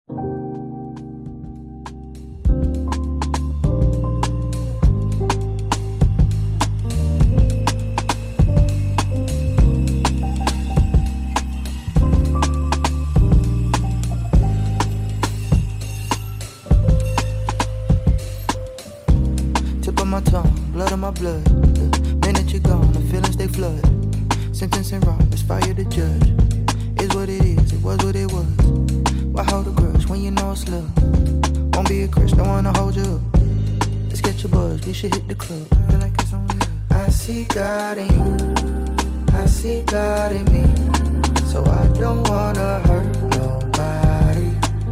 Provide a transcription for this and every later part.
Tip of my tongue, blood on my blood. The minute you're gone, the feelings they flood. Sentencing wrong, it's fire the judge. Is what it is, it was what it was. Why hold a grudge when you know it's love? Won't be a crush, don't wanna hold you up. Let's get your buzz, we should hit the club. Feel like it's on you. I see God in you, I see God in me. So I don't wanna hurt nobody.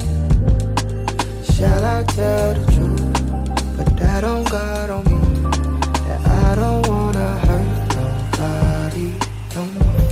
Shall I tell the truth? But that on God on me. And I don't wanna hurt nobody. No more.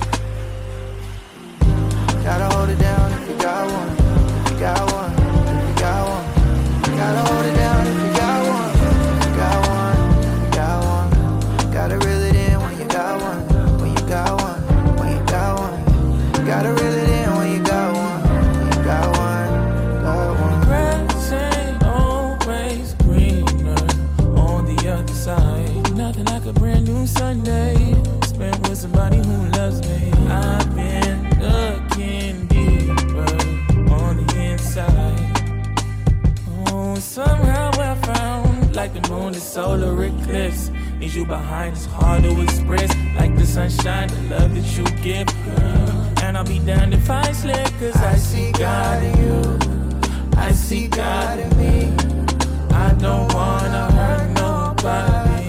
Gotta hold it down if you got one. If you got one. If you got one. Gotta hold it down if you got one. If you got one. If you got one. Gotta reel it in when you got one. When you got one. When you got one. Gotta reel it in when you got one. When you got one. Got one. Grass ain't always greener on the other side. Nothing like a brand new Sunday spent with somebody who loves me. I've been looking deeper on the inside. Oh, somehow I found like the moon is solar eclipse. Need you behind, it's hard to express. Like the sunshine, the love that you give, girl. And I'll be damned if I slip, cause I see God in you, I see God in me. I don't wanna hurt nobody.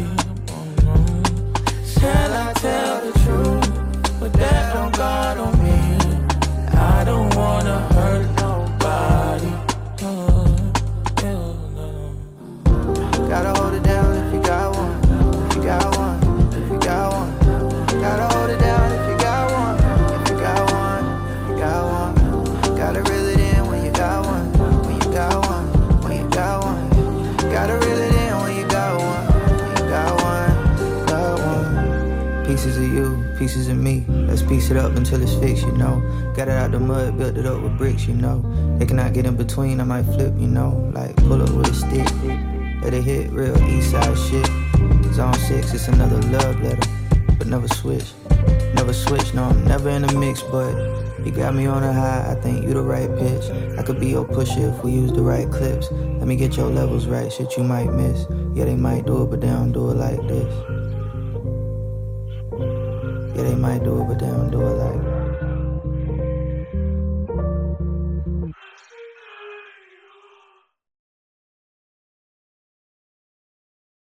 Shall I tell the truth? But that on God on me. I don't wanna hurt nobody. Gotta hold it down if you got one. If you got one. If you got one. Gotta hold it down if you got one. If you got one. If you got one. Gotta reel it in when you got one. When you got one. When you got one. Gotta reel it in when you got one. When you got one. Got one. Pieces of you, pieces of me. Let's piece it up until it's fixed, you know. Got it out the mud, built it up with bricks, you know. They cannot get in between, I might flip, you know. Like pull up with a stick. Let it hit real east side shit. Zone 6, it's another love letter. But never switch. Never switch, no, I'm never in a mix, but you got me on a high, I think you the right pitch. I could be your pusher if we use the right clips. Let me get your levels right, shit you might miss. Yeah, they might do it, but they don't do it like this. Yeah, they might do it, but they don't do it like